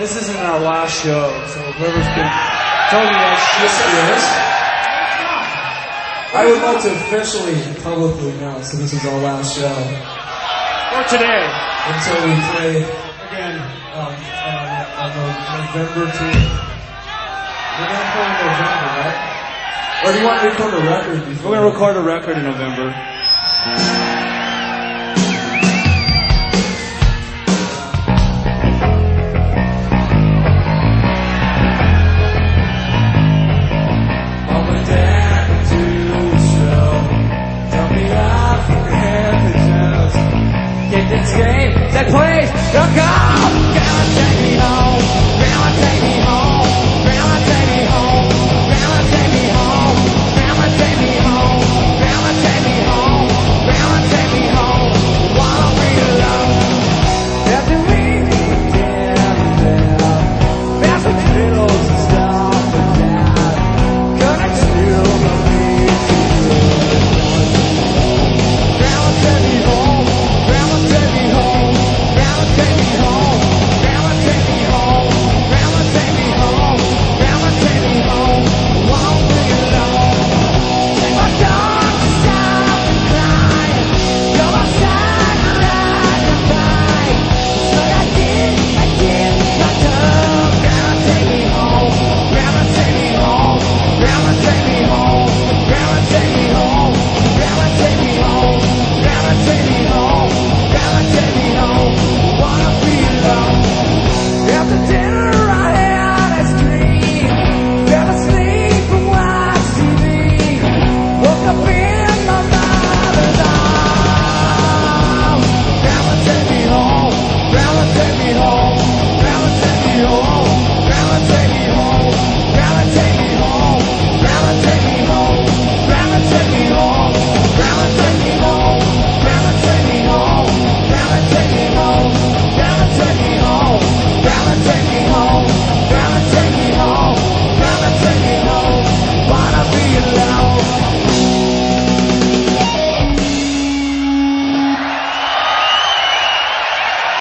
This isn't our last show, so whoever's been telling you that shit is. I would like to officially, publicly announce that this is our last show. For today. Until we play again on November 2nd. We're going to play in November, right? Or do you want to record a record before? We're going to record a record in November. This game that plays the golf.